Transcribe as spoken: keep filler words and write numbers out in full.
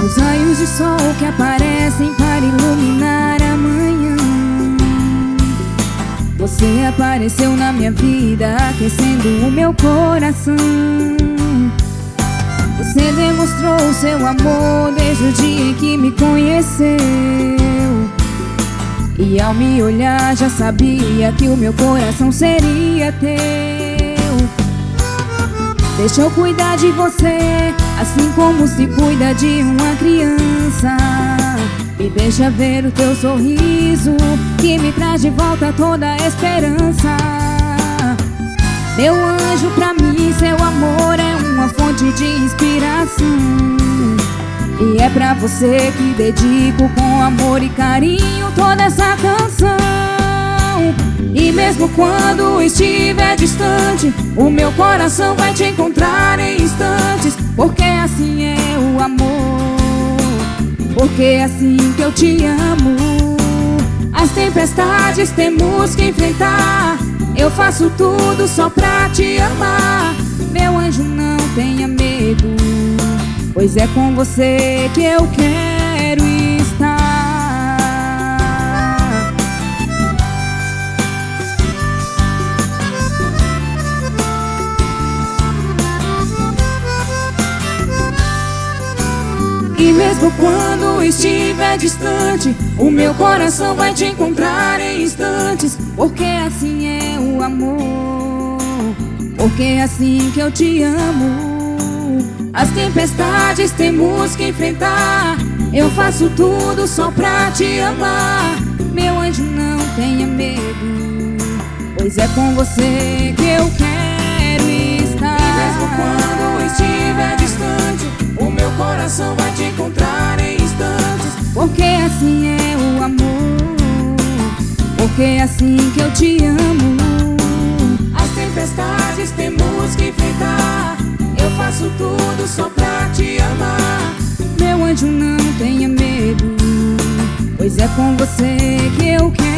Os raios de sol que aparecem para iluminar a manhã. Você apareceu na minha vida, aquecendo o meu coração. Você demonstrou o seu amor desde o dia em que me conheceu. E ao me olhar já sabia que o meu coração seria teu. Deixa eu cuidar de você, assim como se cuida de uma criança. Me deixa ver o teu sorriso, que me traz de volta toda a esperança. Meu anjo, pra mim seu amor é uma fonte de inspiração. E é pra você que dedico com amor e carinho toda essa canção. E mesmo quando estiver distante, o meu coração vai te encontrar em instantes. Porque assim é o amor, porque é assim que eu te amo. As tempestades temos que enfrentar, eu faço tudo só pra te amar. Meu anjo, não tenha medo, pois é com você que eu quero estar. E mesmo quando estiver distante, o meu coração vai te encontrar em instantes. Porque assim é o amor, porque é assim que eu te amo. As tempestades temos que enfrentar, eu faço tudo só pra te amar. Meu anjo, não tenha medo, pois é com você que eu quero estar. E mesmo quando estiver distante, o meu coração vai te encontrar em instantes. Porque assim é o amor, porque é assim que eu te amo. As tempestades temos que enfrentar, eu faço tudo só pra te amar. Meu anjo, não tenha medo, pois é com você que eu quero.